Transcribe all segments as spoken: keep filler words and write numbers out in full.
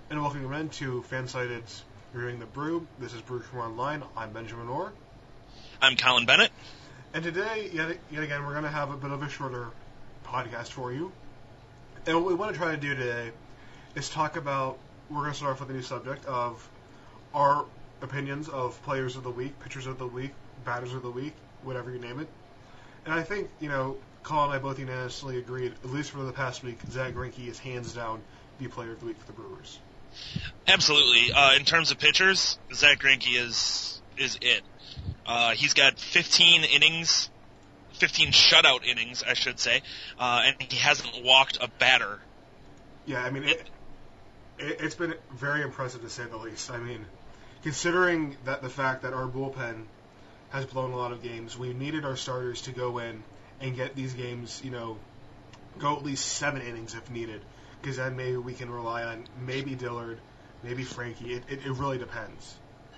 And welcome again to Fansided's Reviewing the Brew. This is Brew Crew Online. I'm Benjamin Orr. I'm Colin Bennett. And today, yet, yet again, we're going to have a bit of a shorter podcast for you. And what we want to try to do today is talk about, we're going to start off with a new subject of our opinions of players of the week, pitchers of the week, batters of the week, whatever you name it. And I think, you know, Colin and I both unanimously agreed, at least for the past week, Zack Greinke is hands down the player of the week for the Brewers. Absolutely. Uh, in terms of pitchers, Zack Greinke is is it. Uh, he's got fifteen innings, fifteen shutout innings, I should say, uh, and he hasn't walked a batter. Yeah, I mean, it, it, it's been very impressive to say the least. I mean, considering that the fact that our bullpen has blown a lot of games, we needed our starters to go in and get these games, you know, go at least seven innings if needed, because then maybe we can rely on maybe Dillard, maybe Frankie. It, it, it really depends.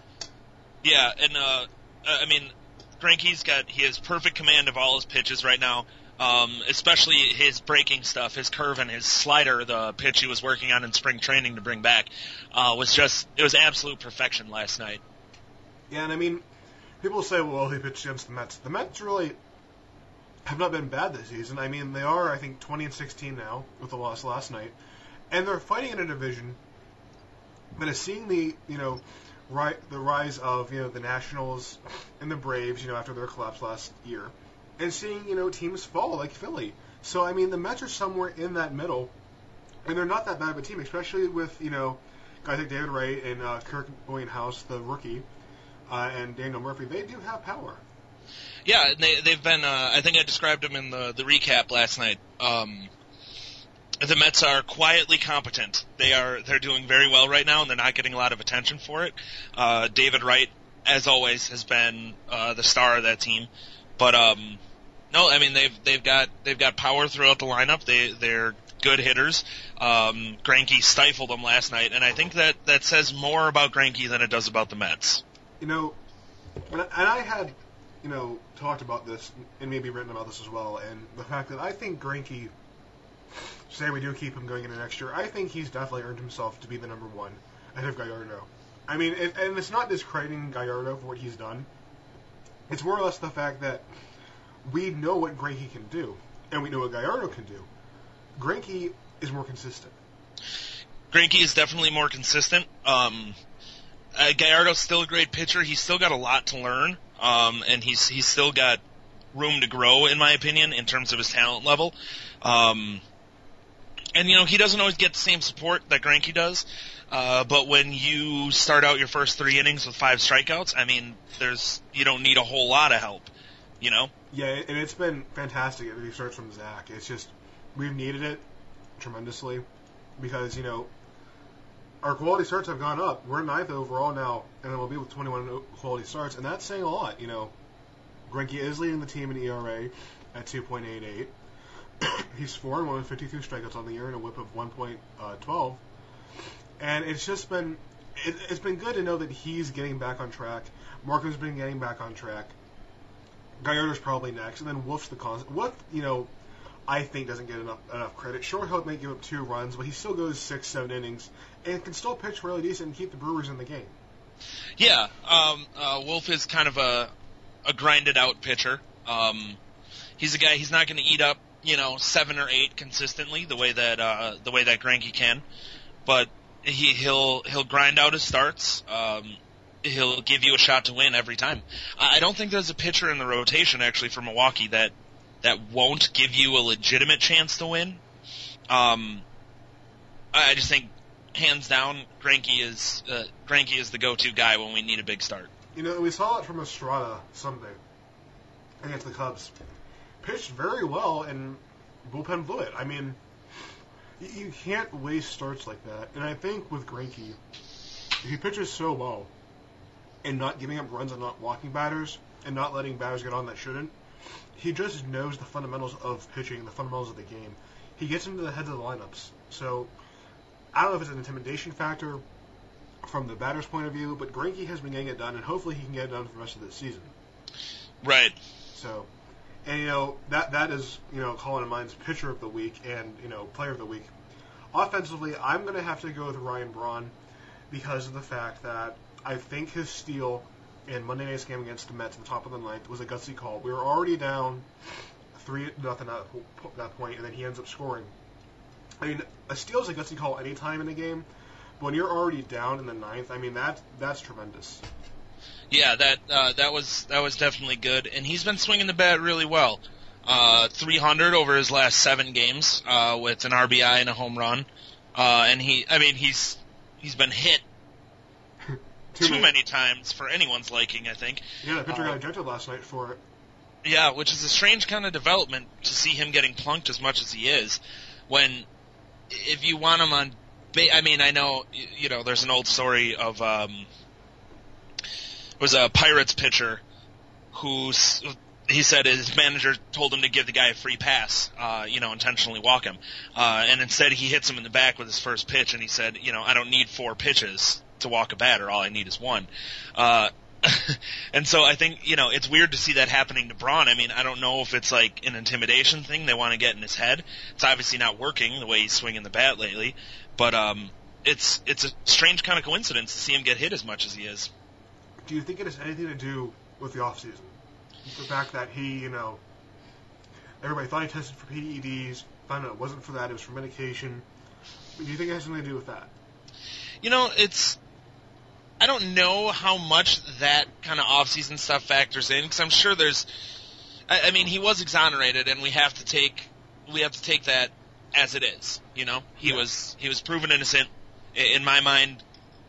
Yeah, and uh, I mean, Greinke's got he has perfect command of all his pitches right now, um, especially his breaking stuff, his curve and his slider. The pitch he was working on in spring training to bring back uh, was just it was absolute perfection last night. Yeah, and I mean, people say, well, he pitched against the Mets. The Mets really have not been bad this season. I mean, they are, I think, twenty and sixteen now with the loss last night, and they're fighting in a division that is seeing the, you know, ri- the rise of, you know, the Nationals and the Braves, you know, after their collapse last year, and seeing, you know, teams fall like Philly. So, I mean, the Mets are somewhere in that middle, and they're not that bad of a team, especially with, you know, guys like David Wright and uh, Kirk Boyenhouse, the rookie, uh, and Daniel Murphy. They do have power. Yeah, they, they've been, uh, I think I described them in the, the recap last night. Um, the Mets are quietly competent. They are, they're doing very well right now, and they're not getting a lot of attention for it. Uh, David Wright, as always, has been, uh, the star of that team. But, um, no, I mean, they've, they've got, they've got power throughout the lineup. They, they're good hitters. Um, Greinke stifled them last night, and I think that, that says more about Greinke than it does about the Mets. You know, and I had, you know, talked about this and maybe written about this as well, and the fact that I think Greinke, say we do keep him going into next year, I think he's definitely earned himself to be the number one ahead of Gallardo. I mean, it, and it's not discrediting Gallardo for what he's done. It's more or less the fact that we know what Greinke can do, and we know what Gallardo can do. Greinke is more consistent. Greinke is definitely more consistent. Um, uh, Gallardo's still a great pitcher. He's still got a lot to learn. Um, and he's he's still got room to grow, in my opinion, in terms of his talent level. Um, and, you know, he doesn't always get the same support that Greinke does. Uh, but when you start out your first three innings with five strikeouts, I mean, there's you don't need a whole lot of help, you know? Yeah, and it's been fantastic at these starts from Zach. It's just, we've needed it tremendously because, you know, our quality starts have gone up. We're ninth overall now in M L B with twenty-one quality starts, and that's saying a lot. You know, Greinke is leading the team in E R A at two point eight eight. He's four and one with fifty-two strikeouts on the year and a whip of one point one two. And it's just been it, it's been good to know that he's getting back on track. Marco's been getting back on track. Gallardo's probably next, and then Wolf's the constant. Wolf, you know, I think doesn't get enough enough credit. Sure, he may give up two runs, but he still goes six, seven innings and can still pitch really decent and keep the Brewers in the game. Yeah, um, uh, Wolf is kind of a a grinded out pitcher. Um, he's a guy. He's not going to eat up, you know, seven or eight consistently the way that uh, the way that Greinke can, but he he'll he'll grind out his starts. Um, he'll give you a shot to win every time. I don't think there's a pitcher in the rotation actually for Milwaukee that. that won't give you a legitimate chance to win. Um, I just think, hands down, Greinke is uh, Greinke is the go-to guy when we need a big start. You know, we saw it from Estrada Sunday against the Cubs. Pitched very well, and bullpen blew it. I mean, you can't waste starts like that. And I think with Greinke, he pitches so well, and not giving up runs and not walking batters, and not letting batters get on that shouldn't, he just knows the fundamentals of pitching, the fundamentals of the game. He gets into the heads of the lineups. So, I don't know if it's an intimidation factor from the batter's point of view, but Greinke has been getting it done, and hopefully he can get it done for the rest of the season. Right. So, and, you know, that that is, you know, Colin and mine's pitcher of the week and, you know, player of the week. Offensively, I'm going to have to go with Ryan Braun because of the fact that I think his steal in Monday night's game against the Mets at the top of the ninth was a gutsy call. We were already down three nothing at that point, and then he ends up scoring. I mean, a steal is a gutsy call any time in a game, but when you're already down in the ninth, I mean that that's tremendous. Yeah, that uh, that was that was definitely good, and he's been swinging the bat really well. Uh, three hundred over his last seven games uh, with an R B I and a home run, uh, and he, I mean, he's he's been hit too, too many times for anyone's liking, I think. Yeah, the pitcher uh, got ejected last night for it. Yeah, which is a strange kind of development to see him getting plunked as much as he is. When, if you want him on, ba- I mean, I know, you know, there's an old story of, um, it was a Pirates pitcher who's, he said his manager told him to give the guy a free pass, uh, you know, intentionally walk him. Uh, and instead he hits him in the back with his first pitch, and he said, you know, I don't need four pitches to walk a batter, all I need is one. Uh, and so I think, you know, it's weird to see that happening to Braun. I mean, I don't know if it's like an intimidation thing they want to get in his head. It's obviously not working the way he's swinging the bat lately, but um, it's it's a strange kind of coincidence to see him get hit as much as he is. Do you think it has anything to do with the off season? The fact that he, you know, everybody thought he tested for P E Ds, found out it wasn't for that, it was for medication. Do you think it has something to do with that? You know, it's, I don't know how much that kind of off-season stuff factors in, because I'm sure there's, I, I mean, he was exonerated, and we have to take, we have to take that as it is, you know? He yeah. was, he was proven innocent. In my mind,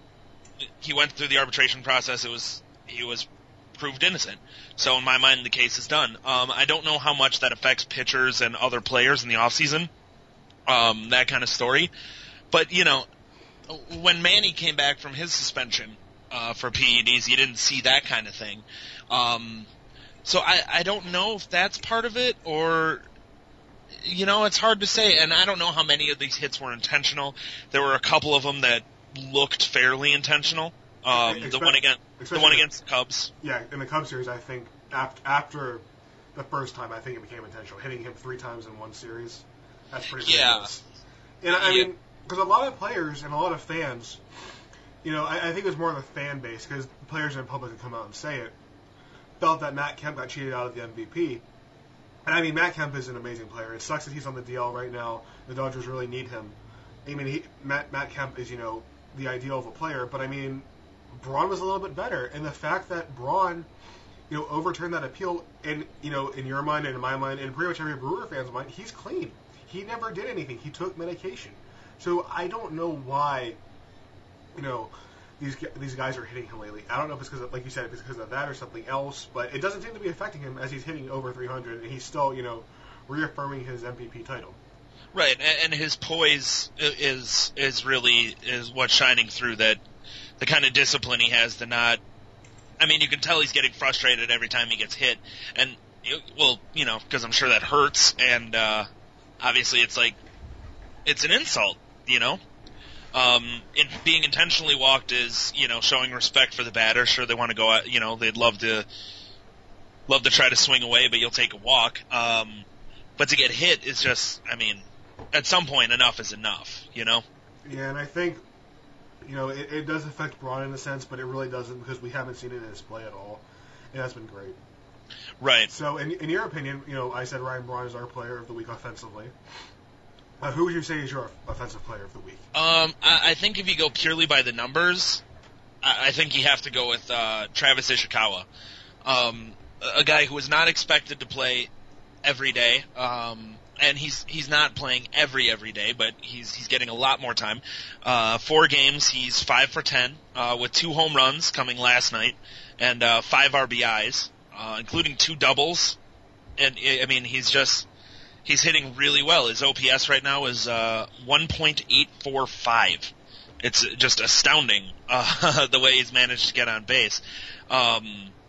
he went through the arbitration process, it was, he was proved innocent. So in my mind, the case is done. Um, I don't know how much that affects pitchers and other players in the off-season, um, that kind of story. But, you know, when Manny came back from his suspension uh, for P E Ds, you didn't see that kind of thing. Um, so I, I don't know if that's part of it, or, you know, it's hard to say. And I don't know how many of these hits were intentional. There were a couple of them that looked fairly intentional. Um, Expect, the one against the one against the Cubs. Yeah, in the Cubs series, I think after, after the first time, I think it became intentional. Hitting him three times in one series, that's pretty yeah. ridiculous. And I yeah. mean, because a lot of players and a lot of fans, you know, I, I think it was more of a fan base, because players in public would come out and say it, felt that Matt Kemp got cheated out of the M V P. And I mean, Matt Kemp is an amazing player. It sucks that he's on the D L right now. The Dodgers really need him. I mean, he, Matt, Matt Kemp is, you know, the ideal of a player, but I mean, Braun was a little bit better, and the fact that Braun, you know, overturned that appeal, and, you know, in your mind and in my mind, and pretty much every Brewer fan's mind, he's clean. He never did anything. He took medication. So I don't know why, you know, these these guys are hitting him lately. I don't know if it's because, of, like you said, if it's because of that or something else, but it doesn't seem to be affecting him as he's hitting over three hundred, and he's still, you know, reaffirming his M V P title. Right, and his poise is is really is what's shining through, that the kind of discipline he has to not, I mean, you can tell he's getting frustrated every time he gets hit, and, well, you know, because I'm sure that hurts, and uh, obviously it's like, it's an insult, you know? Um, in, being intentionally walked is, you know, showing respect for the batter. Sure, they want to go out, you know, they'd love to, love to try to swing away, but you'll take a walk. Um, but to get hit is just, I mean, at some point, enough is enough, you know? Yeah, and I think, you know, it, it does affect Braun in a sense, but it really doesn't, because we haven't seen it in his play at all, and that's been great. Right. So, in, in your opinion, you know, I said Ryan Braun is our player of the week offensively. Uh, who would you say is your offensive player of the week? Um, I, I think if you go purely by the numbers, I, I think you have to go with uh, Travis Ishikawa, um, a guy who was not expected to play every day. Um, And he's he's not playing every every day, but he's he's getting a lot more time. Uh, four games, he's five for ten, uh, with two home runs coming last night, and uh, five R B Is, uh, including two doubles. And I mean, he's just he's hitting really well. His O P S right now is uh, one point eight four five. It's just astounding uh, the way he's managed to get on base. Um,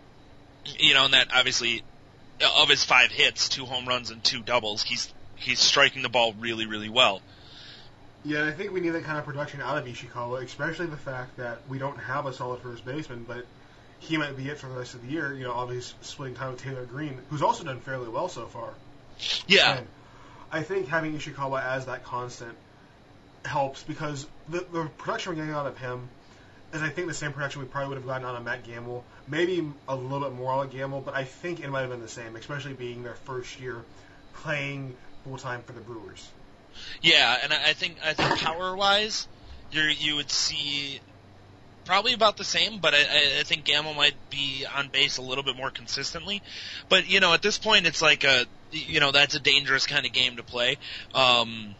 you know, and that obviously, of his five hits, two home runs and two doubles, he's he's striking the ball really, really well. Yeah, and I think we need that kind of production out of Ishikawa, especially the fact that we don't have a solid first baseman, but he might be it for the rest of the year. You know, obviously splitting time with Taylor Green, who's also done fairly well so far. Yeah. And I think having Ishikawa as that constant helps because the, the production we're getting out of him is, I think, the same production we probably would have gotten out of Matt Gamble. Maybe a little bit more out of Gamble, but I think it might have been the same, especially being their first year playing full time for the Brewers. Yeah, and I think I think power wise, you you would see probably about the same, but I, I think Gamble might be on base a little bit more consistently. But you know, at this point, it's like a you know that's a dangerous kind of game to play. Um,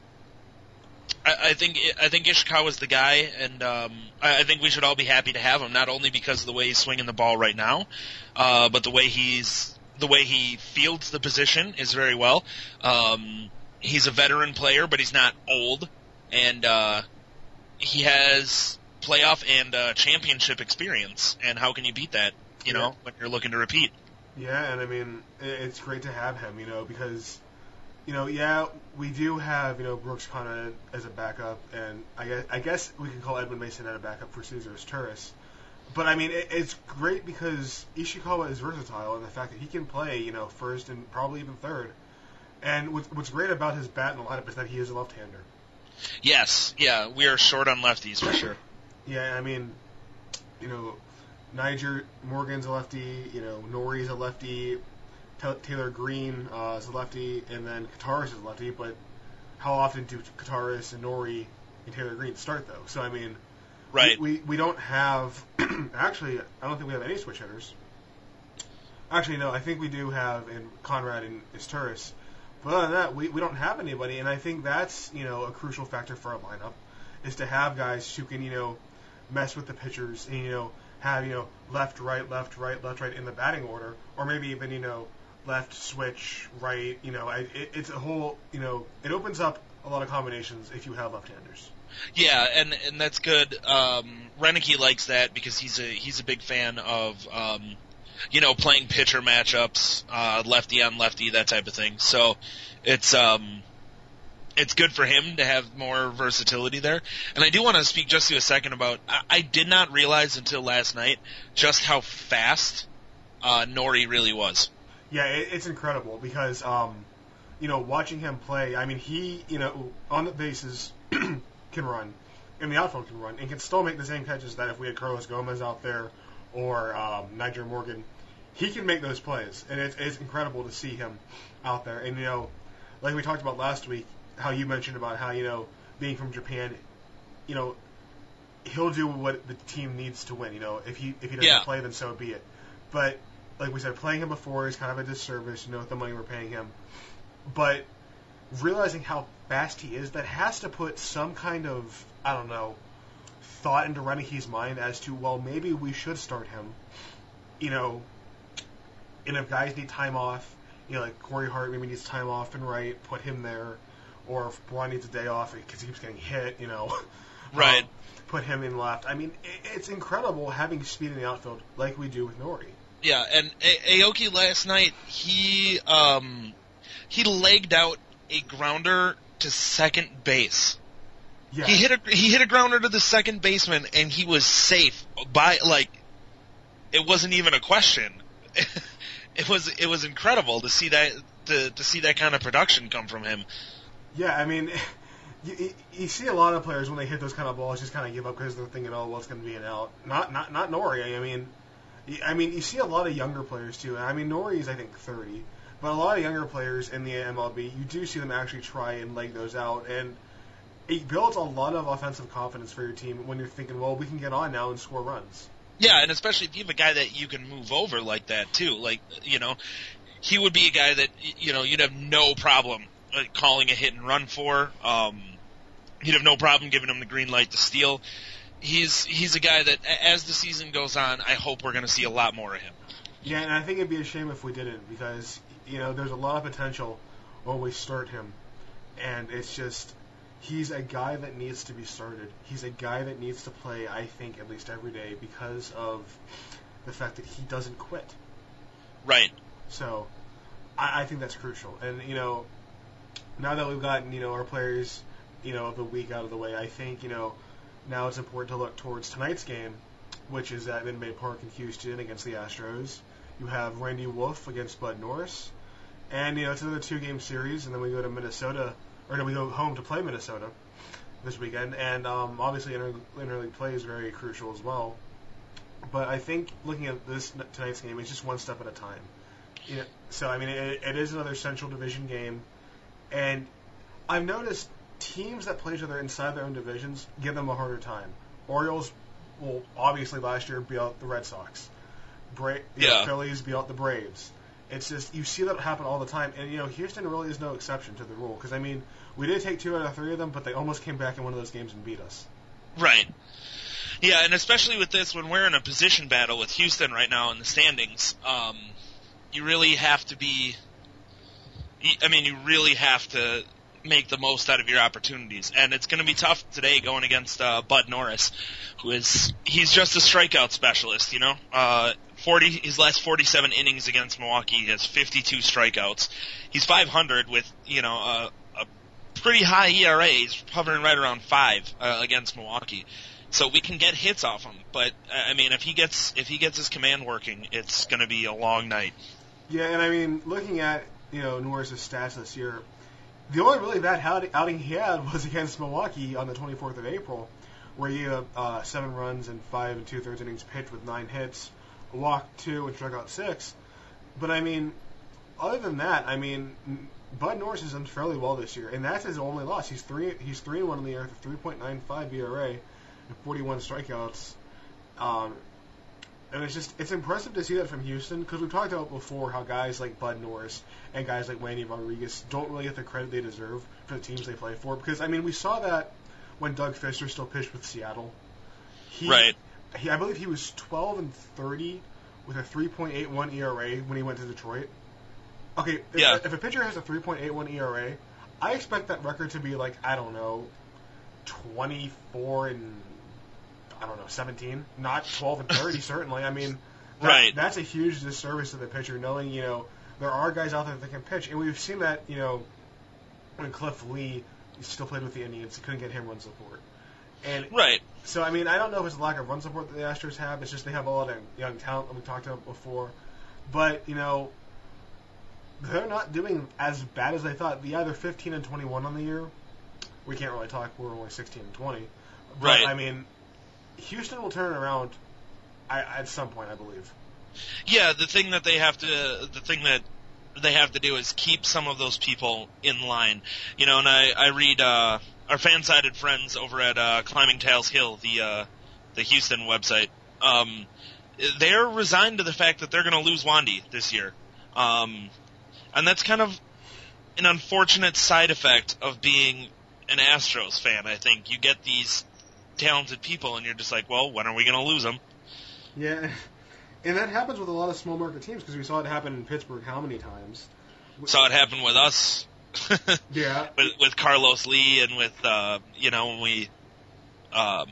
I, I think I think Ishikawa's the guy, and um, I, I think we should all be happy to have him. Not only because of the way he's swinging the ball right now, uh, but the way he's the way he fields the position is very well. Um, he's a veteran player, but he's not old, and uh, he has playoff and uh, championship experience. And how can you beat that? You know, yeah. when you're looking to repeat. Yeah, and I mean, it's great to have him. You know, because. You know, yeah, we do have, you know, Brooks Conrad as a backup, and I guess, I guess we can call Edwin Mason a backup for Cesar Turris. But, I mean, it, it's great because Ishikawa is versatile in the fact that he can play, you know, first and probably even third. And what's, what's great about his bat in the lineup is that he is a left-hander. Yes, yeah, we are short on lefties for sure. Yeah, I mean, you know, Niger Morgan's a lefty, you know, Nori's a lefty, Taylor Green uh, is a lefty, and then Kataris is a lefty, but how often do Kataris and Nori and Taylor Green start, though? So, I mean, right. we, we, we don't have, actually, I don't think we have any switch hitters. Actually, no, I think we do have in Conrad and Isturis. But other than that, we, we don't have anybody, and I think that's, you know, a crucial factor for our lineup, is to have guys who can, you know, mess with the pitchers and, you know, have, you know, left, right, left, right, left, right in the batting order, or maybe even, you know, left, switch, right, you know, it, it's a whole, you know, it opens up a lot of combinations if you have left-handers. Yeah, and and that's good. Um, Renicky likes that because he's a he's a big fan of, um, you know, playing pitcher matchups, uh, lefty on lefty, that type of thing. So it's um, it's good for him to have more versatility there. And I do want to speak just to a second about, I, I did not realize until last night just how fast uh, Nori really was. Yeah, it, it's incredible because, um, you know, watching him play, I mean, he, you know, on the bases can run, and the outfield can run, and can still make the same catches that if we had Carlos Gomez out there or um, Niger Morgan, he can make those plays, and it's, it's incredible to see him out there. And, you know, like we talked about last week, how you mentioned about how, you know, being from Japan, you know, he'll do what the team needs to win. You know, if he if he doesn't yeah. play, then so be it. But like we said, playing him before is kind of a disservice, you know, with the money we're paying him. But realizing how fast he is, that has to put some kind of, I don't know, thought into Renicky's mind as to, well, maybe we should start him. You know, and if guys need time off, you know, like Corey Hart maybe needs time off and right, put him there. Or if Braun needs a day off because he keeps getting hit, you know, right. um, put him in left. I mean, it, it's incredible having speed in the outfield like we do with Nori. Yeah, and a- Aoki last night, he um, he legged out a grounder to second base. Yeah. He hit a he hit a grounder to the second baseman, and he was safe by like it wasn't even a question. it was it was incredible to see that to to see that kind of production come from him. Yeah, I mean, you, you see a lot of players when they hit those kind of balls just kind of give up because they're thinking, oh, well, it's going to be an out. Not not not Nori. I mean. I mean, you see a lot of younger players, too. I mean, Nori is, I think, thirty. But a lot of younger players in the M L B, you do see them actually try and leg those out. And it builds a lot of offensive confidence for your team when you're thinking, well, we can get on now and score runs. Yeah, and especially if you have a guy that you can move over like that, too. Like, you know, he would be a guy that, you know, you'd have no problem calling a hit and run for. Um, you'd have no problem giving him the green light to steal. He's he's a guy that, as the season goes on, I hope we're going to see a lot more of him. Yeah, and I think it'd be a shame if we didn't because, you know, there's a lot of potential when we start him. And it's just, he's a guy that needs to be started. He's a guy that needs to play, I think, at least every day because of the fact that he doesn't quit. Right. So, I, I think that's crucial. And, you know, now that we've gotten, you know, our players, you know, of the week out of the way, I think, you know, now it's important to look towards tonight's game, which is at Minute Maid Park in Houston against the Astros. You have Randy Wolf against Bud Norris. And, you know, it's another two-game series, and then we go to Minnesota, or no, we go home to play Minnesota. this weekend, and um, obviously inter- interleague play is very crucial as well. But I think looking at this tonight's game, it's just one step at a time. You know, so I mean, it, it is another Central Division game, and I've noticed teams that play each other inside their own divisions give them a harder time. Orioles, well, obviously last year beat out the Red Sox. Bra- you know, Yeah. Phillies beat out the Braves. It's just you see that happen all the time, and you know Houston really is no exception to the rule. Because I mean, we did take two out of three of them, but they almost came back in one of those games and beat us. Right. Yeah, and especially with this, when we're in a position battle with Houston right now in the standings, um, you really have to be. I mean, you really have to make the most out of your opportunities, and it's going to be tough today going against uh, Bud Norris, who is he's just a strikeout specialist. You know, uh, forty his last forty-seven innings against Milwaukee, he has fifty-two strikeouts. He's five hundred with you know a, a pretty high E R A. He's hovering right around five uh, against Milwaukee. So we can get hits off him, but I mean, if he gets if he gets his command working, it's going to be a long night. Yeah, and I mean, looking at you know Norris' stats this year, the only really bad outing he had was against Milwaukee on the twenty-fourth of April, where he had uh, seven runs and five and two thirds innings pitched with nine hits, walked two and struck out six. But I mean, other than that, I mean, Bud Norris has done fairly well this year, and that's his only loss. He's three he's three and one in the year with a three point nine five E R A. forty-one strikeouts, um, and it's just it's impressive to see that from Houston because we've talked about before how guys like Bud Norris and guys like Wandy Rodriguez don't really get the credit they deserve for the teams they play for. Because I mean, we saw that when Doug Fister still pitched with Seattle. He, Right. He, I believe he was twelve and thirty with a three point eight one E R A when he went to Detroit. Okay, if, Yeah. if a pitcher has a three point eight one E R A, I expect that record to be like I don't know, twenty-four and. I don't know, seventeen, not twelve and thirty, certainly. I mean, that, Right. that's a huge disservice to the pitcher, knowing, you know, there are guys out there that can pitch. And we've seen that, you know, when Cliff Lee still played with the Indians, he couldn't get him run support. And Right. so, I mean, I don't know if it's a lack of run support that the Astros have. It's just they have a lot of young talent that we talked about before. But, you know, they're not doing as bad as they thought. The either fifteen and twenty-one on the year. We can't really talk. We're only sixteen and twenty. But, Right. I mean, Houston will turn it around at some point, I believe. Yeah, the thing that they have to, the thing that they have to do is keep some of those people in line. You know, and I, I read, uh, our fan-sided friends over at, uh, Climbing Tails Hill, the, uh, the Houston website, um, they're resigned to the fact that they're gonna lose Wandy this year. Um, and that's kind of an unfortunate side effect of being an Astros fan, I think. You get these talented people, and you're just like, well, when are we going to lose them? Yeah, and that happens with a lot of small market teams because we saw it happen in Pittsburgh how many times? Saw it happen with us. Yeah. with, with Carlos Lee and with, uh, you know, when we, um,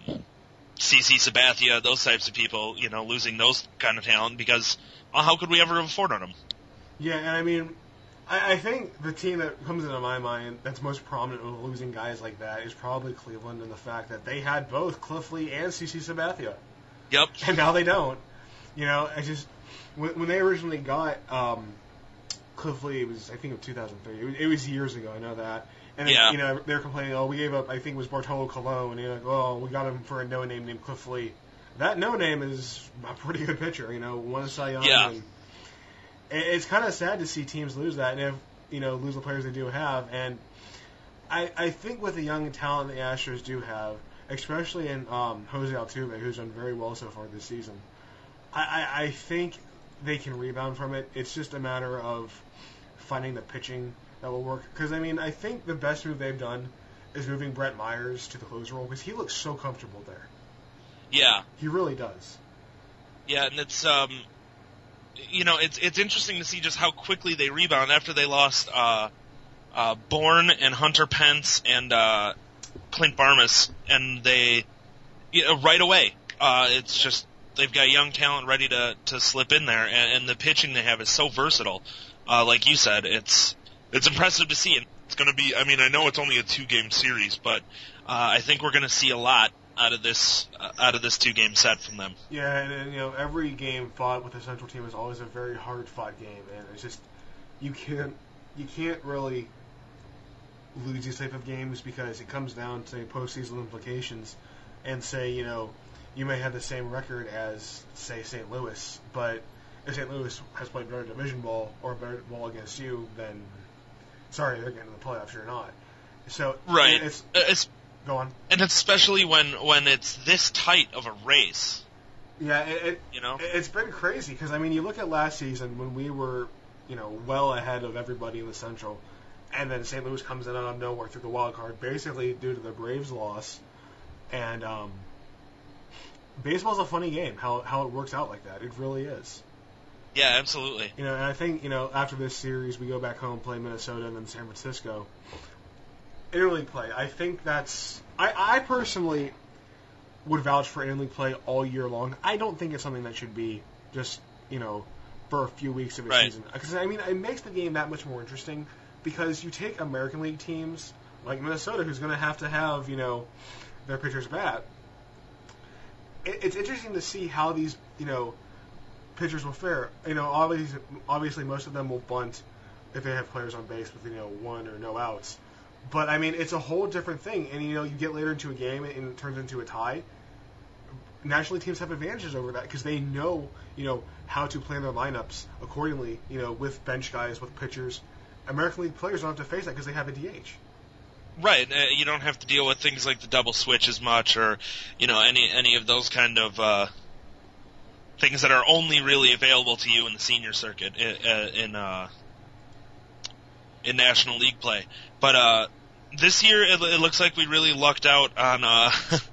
C C Sabathia, those types of people, you know, losing those kind of talent because, well, how could we ever afford on them? Yeah, and I mean, I, I think the team that comes into my mind that's most prominent of losing guys like that is probably Cleveland, and the fact that they had both Cliff Lee and C C Sabathia. Yep. And now they don't. You know, I just when, when they originally got um, Cliff Lee, it was I think of two thousand three. It was, it was years ago. I know that. And then, Yeah. you know, they're complaining. Oh, we gave up. I think it was Bartolo Colon. And you're like, oh, we got him for a no name named Cliff Lee. That no name is a pretty good pitcher. You know, won a Cy Young. Yeah. And it, it's kind of sad to see teams lose that, and if you know lose the players they do have. And I I think with the young talent the Astros do have, especially in um, Jose Altuve, who's done very well so far this season. I, I, I think they can rebound from it. It's just a matter of finding the pitching that will work. Because, I mean, I think the best move they've done is moving Brett Myers to the closer role because he looks so comfortable there. Yeah. He really does. Yeah, and it's, um, you know, it's it's interesting to see just how quickly they rebound after they lost uh, uh, Bourne and Hunter Pence and uh, Clint Barmas, and they, you know, right away, uh, it's just they've got young talent ready to, to slip in there, and, and the pitching they have is so versatile. Uh, like you said, it's it's impressive to see. And it's going to be, I mean, I know it's only a two-game series, but uh, I think we're going to see a lot out of this uh, out of this two-game set from them. Yeah, and, and you know every game fought with the Central team is always a very hard-fought game, and it's just you can't you can't really lose these type of games because it comes down to postseason implications, and say, you know, you may have the same record as, say, Saint Louis, but if Saint Louis has played better division ball or better ball against you, then sorry, they're getting to the playoffs, you're not. So right, it's, it's go on, and especially when when it's this tight of a race. Yeah, it, it you know, it's been crazy because I mean, you look at last season when we were, you know, well ahead of everybody in the Central, and then Saint Louis comes in out of nowhere through the wild card, basically due to the Braves loss, and um, baseball's a funny game. How how it works out like that, it really is. Yeah, absolutely. You know, and I think, you know, after this series, we go back home, play Minnesota, and then San Francisco. Interleague play, I think that's I, I personally would vouch for interleague play all year long. I don't think it's something that should be just, you know, for a few weeks of a right. season. Because, I mean, it makes the game that much more interesting because you take American League teams like Minnesota, who's going to have to have, you know, their pitchers bat. It, it's interesting to see how these, you know, pitchers will fare. You know, obviously, obviously most of them will bunt if they have players on base with, you know, one or no outs. But, I mean, it's a whole different thing. And, you know, you get later into a game and it turns into a tie. National League teams have advantages over that because they know, you know, how to plan their lineups accordingly, you know, with bench guys, with pitchers. American League players don't have to face that because they have a D H. Right. Uh, you don't have to deal with things like the double switch as much or, you know, any any of those kind of uh, things that are only really available to you in the senior circuit in, in uh, in National League play. But uh, this year, it, it looks like we really lucked out on uh,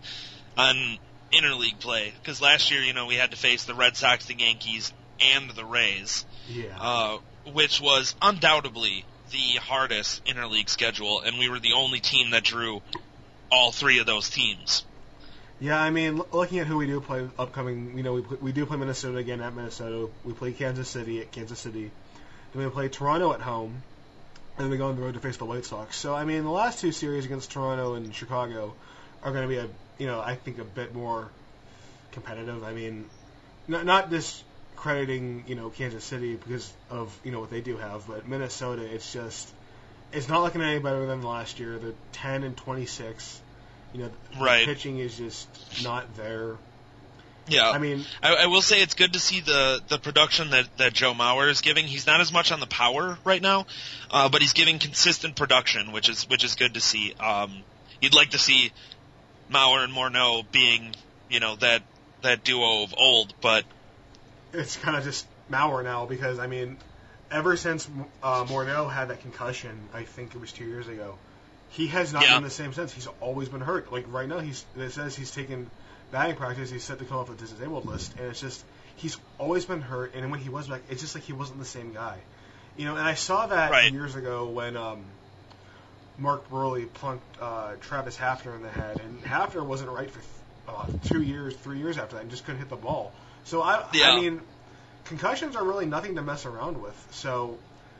on interleague play because last year, you know, we had to face the Red Sox, the Yankees, and the Rays, yeah, uh, which was undoubtedly the hardest interleague schedule, and we were the only team that drew all three of those teams. Yeah, I mean, l- looking at who we do play upcoming, you know, we pl- we do play Minnesota again at Minnesota. We play Kansas City at Kansas City. Then we play Toronto at home. And then we go on the road to face the White Sox. So, I mean, the last two series against Toronto and Chicago are going to be, a, you know, I think a bit more competitive. I mean, not, not discrediting, you know, Kansas City because of, you know, what they do have, but Minnesota, it's just, it's not looking any better than last year. They're ten and twenty-six. You know, right. The pitching is just not there. Yeah, I mean, I, I will say it's good to see the, the production that, that Joe Mauer is giving. He's not as much on the power right now, uh, but he's giving consistent production, which is which is good to see. Um, you'd like to see Mauer and Morneau being, you know, that that duo of old, but it's kind of just Mauer now because I mean, ever since uh, Morneau had that concussion, I think it was two years ago, he has not yeah. been the same since. He's always been hurt. Like right now, he's it says he's taken batting practice. He's set to come off the disabled list, and it's just he's always been hurt. And when he was back, it's just like he wasn't the same guy, you know. And I saw that right. years ago when um, Mark Burley plunked uh, Travis Hafner in the head, and Hafner wasn't right for uh, two years, three years after that, and just couldn't hit the ball. So I, yeah. I mean, concussions are really nothing to mess around with. So.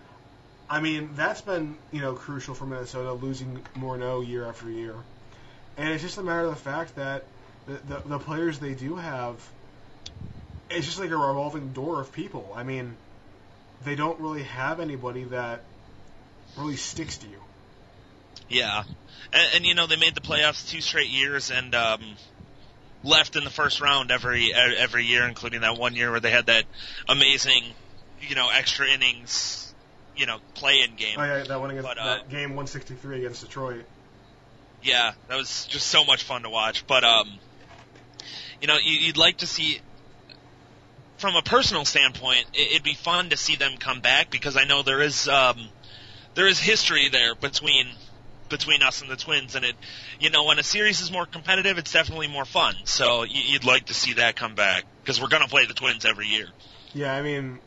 I mean, that's been, you know, crucial for Minnesota, losing Morneau year after year. And it's just a matter of the fact that the, the, the players they do have, it's just like a revolving door of people. I mean, they don't really have anybody that really sticks to you. Yeah. And, and you know, they made the playoffs two straight years and um, left in the first round every every year, including that one year where they had that amazing, you know, extra innings you know, play-in game. Oh, yeah, that one against, but, uh, that game one sixty-three against Detroit. Yeah, that was just so much fun to watch. But, um, you know, you'd like to see, from a personal standpoint, it'd be fun to see them come back because I know there is, um, there is history there between, between us and the Twins. And it, you know, when a series is more competitive, it's definitely more fun. So you'd like to see that come back because we're going to play the Twins every year. Yeah, I mean,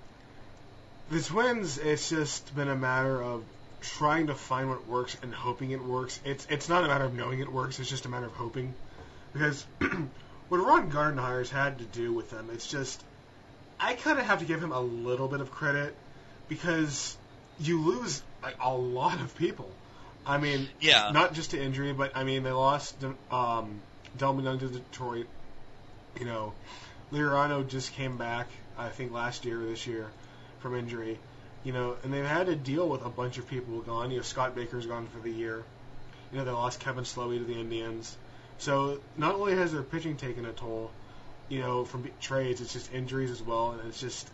the Twins, it's just been a matter of trying to find what works and hoping it works. It's it's not a matter of knowing it works, it's just a matter of hoping. Because what Ron Gardenhire's had to do with them, it's just, I kind of have to give him a little bit of credit because you lose like, a lot of people. I mean, yeah. not just to injury, but I mean, they lost um, Delman Young to Detroit. You know, Liriano just came back, I think, last year or this year from injury. You know, and they've had to deal with a bunch of people gone. You know, Scott Baker's gone for the year. You know, they lost Kevin Slowey to the Indians. So not only has their pitching taken a toll, you know, from trades, it's just injuries as well, and it's just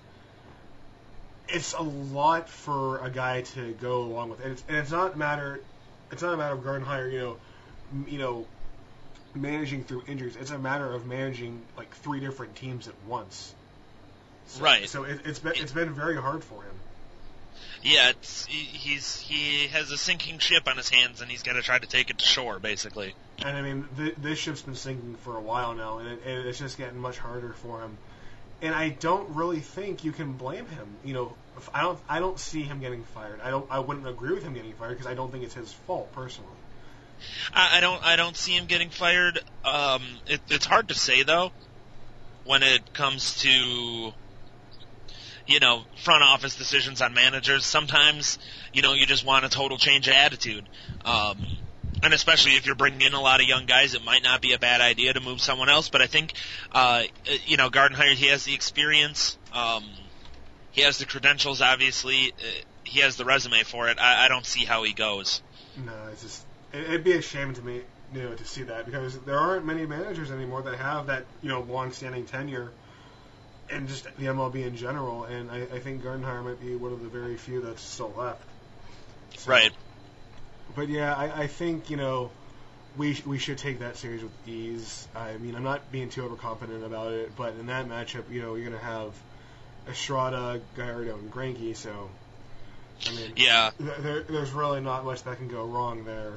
it's a lot for a guy to go along with. And it's, and it's not a matter it's not a matter of Gardenhire, you know, m- you know, managing through injuries. It's a matter of managing like three different teams at once. So, right. So it, it's been it's been very hard for him. Yeah, it's, he's he has a sinking ship on his hands, and he's got to try to take it to shore, basically. And I mean, th- this ship's been sinking for a while now, and, it, and it's just getting much harder for him. And I don't really think you can blame him. You know, if I don't I don't see him getting fired. I don't I wouldn't agree with him getting fired because I don't think it's his fault personally. I, I don't I don't see him getting fired. Um, it, it's hard to say though when it comes to, you know, front office decisions on managers. Sometimes, you know, you just want a total change of attitude. Um, and especially if you're bringing in a lot of young guys, it might not be a bad idea to move someone else. But I think, uh, you know, Gardenhire, he has the experience. Um, he has the credentials, obviously. Uh, he has the resume for it. I, I don't see how he goes. No, it's just, it, it'd be a shame to me, you know, to see that because there aren't many managers anymore that have that, you know, long-standing tenure. And just the M L B in general, and I, I think Gardenhire might be one of the very few that's still left. So, right. But yeah, I, I think, you know, we we should take that series with ease. I mean, I'm not being too overconfident about it, but in that matchup, you know, you're going to have Estrada, Gallardo, and Greinke, so, I mean, yeah. th- there, there's really not much that can go wrong there.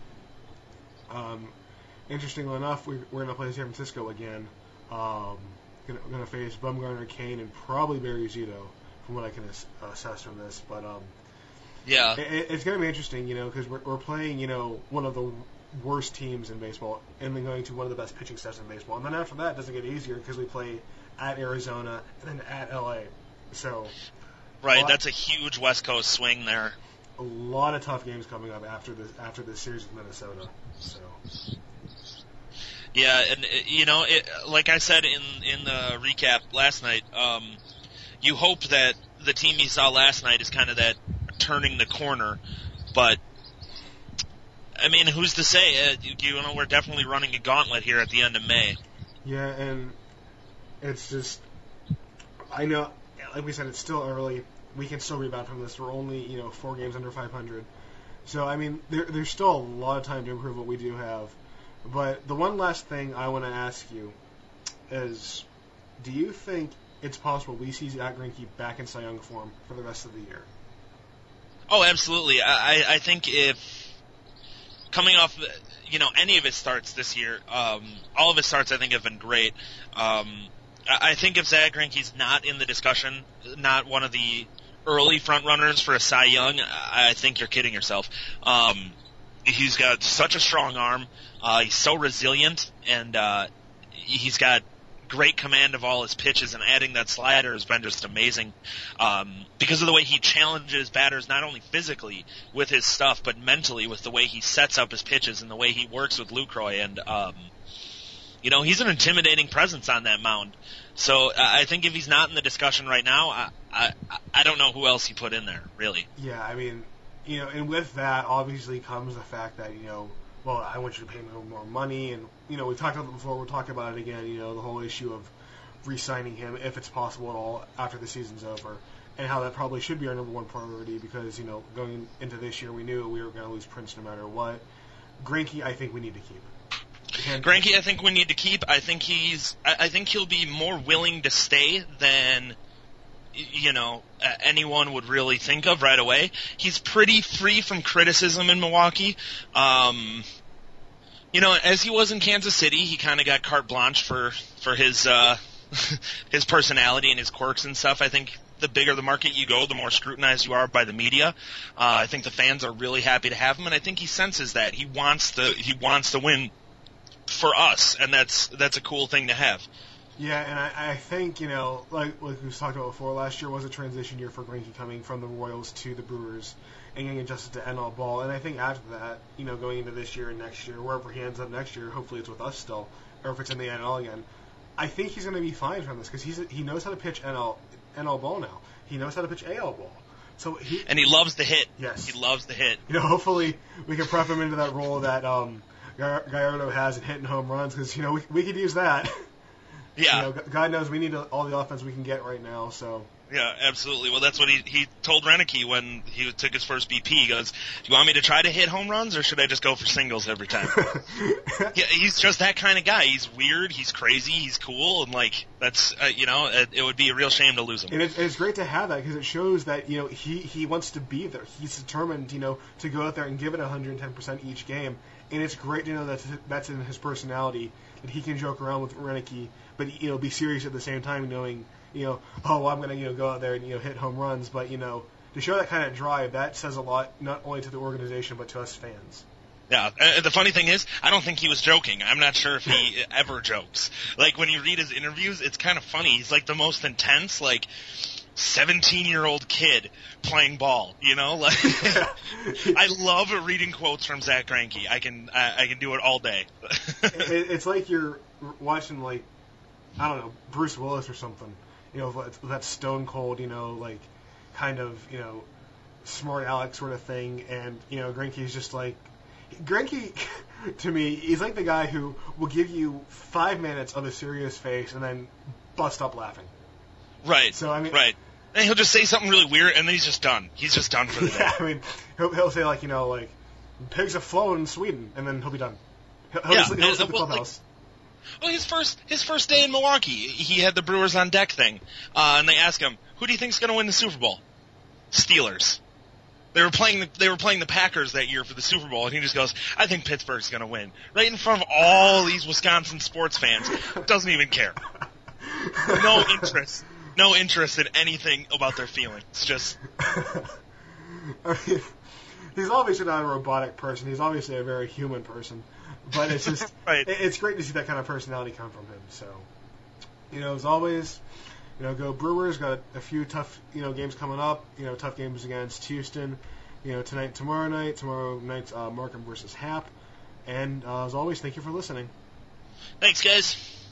Um, interestingly enough, we, we're going to play San Francisco again. Um... Going to face Bumgarner, Kane, and probably Barry Zito, from what I can ass- assess from this. But um, yeah, it, it's going to be interesting, you know, because we're, we're playing, you know, one of the worst teams in baseball, and then going to one of the best pitching staffs in baseball. And then after that, it doesn't get easier because we play at Arizona and then at L A. So, right, lot, that's a huge West Coast swing there. A lot of tough games coming up after this after this series with Minnesota. So. Yeah, and you know, it, like I said in in the recap last night, um, you hope that the team you saw last night is kind of that turning the corner. But I mean, who's to say? Uh, you, you know, we're definitely running a gauntlet here at the end of May. Yeah, and it's just, I know, like we said, it's still early. We can still rebound from this. We're only, you know, four games under five hundred. So I mean, there, there's still a lot of time to improve what we do have. But the one last thing I want to ask you is, do you think it's possible we see Zach Greinke back in Cy Young form for the rest of the year? Oh, absolutely. I, I think if coming off, you know, any of his starts this year, um, all of his starts I think have been great. Um, I, I think if Zach Greinke's not in the discussion, not one of the early front runners for a Cy Young, I think you're kidding yourself. Um, he's got such a strong arm. Uh, he's so resilient, and uh, he's got great command of all his pitches, and adding that slider has been just amazing um, because of the way he challenges batters not only physically with his stuff, but mentally with the way he sets up his pitches and the way he works with Lucroy. And, um, you know, he's an intimidating presence on that mound. So uh, I think if he's not in the discussion right now, I, I, I don't know who else he put in there, really. Yeah, I mean, you know, and with that obviously comes the fact that, you know, well, I want you to pay me more money, and, you know, we've talked about it before, we'll talk about it again, you know, the whole issue of re-signing him, if it's possible at all, after the season's over, and how that probably should be our number one priority, because, you know, going into this year, we knew we were going to lose Prince no matter what. Greinke, I think we need to keep. And Greinke, I think we need to keep. I think he's, I, I think he'll be more willing to stay than, you know, uh, anyone would really think of right away. He's pretty free from criticism in Milwaukee. Um, you know, as he was in Kansas City, he kind of got carte blanche for, for his, uh, his personality and his quirks and stuff. I think the bigger the market you go, the more scrutinized you are by the media. Uh, I think the fans are really happy to have him, and I think he senses that. He wants to, he wants to win for us, and that's, that's a cool thing to have. Yeah, and I, I think, you know, like, like we talked about before, last year was a transition year for Greinke coming from the Royals to the Brewers and getting adjusted to N L ball. And I think after that, you know, going into this year and next year, wherever he ends up next year, hopefully it's with us still, or if it's in the N L again, I think he's going to be fine from this because he's he knows how to pitch N L N L ball now. He knows how to pitch A L ball. So he and he loves the hit. Yes, he loves the hit. You know, hopefully we can prep him into that role that um, Gallardo has in hitting home runs, because you know we we could use that. Yeah. You know, God knows we need all the offense we can get right now. So. Yeah, absolutely. Well, that's what he he told Renicky when he took his first B P. He goes, "Do you want me to try to hit home runs, or should I just go for singles every time?" Yeah, he's just that kind of guy. He's weird. He's crazy. He's cool, and like that's uh, you know, it, it would be a real shame to lose him. And it, it's great to have that, because it shows that you know he he wants to be there. He's determined, you know, to go out there and give it one hundred ten percent each game. And it's great to know that that's in his personality, that he can joke around with Renicky, but you know, be serious at the same time, knowing. You know, oh, well, I'm going to you know go out there and you know hit home runs, but you know to show that kind of drive, that says a lot not only to the organization but to us fans. Yeah, uh, the funny thing is, I don't think he was joking. I'm not sure if he ever jokes. Like when you read his interviews, it's kind of funny. He's like the most intense, like seventeen-year-old kid playing ball. You know, like I love reading quotes from Zach Greinke. I can I, I can do it all day. it, it's like you're watching like I don't know Bruce Willis or something. You know, with that stone cold, you know, like, kind of, you know, smart aleck sort of thing. And, you know, Greinke's just like, Greinke, to me, he's like the guy who will give you five minutes of a serious face and then bust up laughing. Right. So, I mean. Right. And he'll just say something really weird and then he's just done. He's just done for the day. Yeah, I mean, he'll, he'll say, like, you know, like, pigs have flown in Sweden, and then he'll be done. He'll, he'll yeah. just, he'll just and, leave the well, clubhouse. Like, Well, his first his first day in Milwaukee, he had the Brewers on deck thing, uh, and they asked him, "Who do you think's going to win the Super Bowl?" Steelers. They were playing the they were playing the Packers that year for the Super Bowl, and he just goes, "I think Pittsburgh's going to win." Right in front of all these Wisconsin sports fans, doesn't even care. No interest, no interest in anything about their feelings. Just. I mean, he's obviously not a robotic person. He's obviously a very human person. But it's just, right. It's great to see that kind of personality come from him. So, you know, as always, you know, go Brewers. Got a few tough, you know, games coming up. You know, tough games against Houston. You know, tonight, tomorrow night. Tomorrow night's uh, Markham versus Hap. And uh, as always, thank you for listening. Thanks, guys.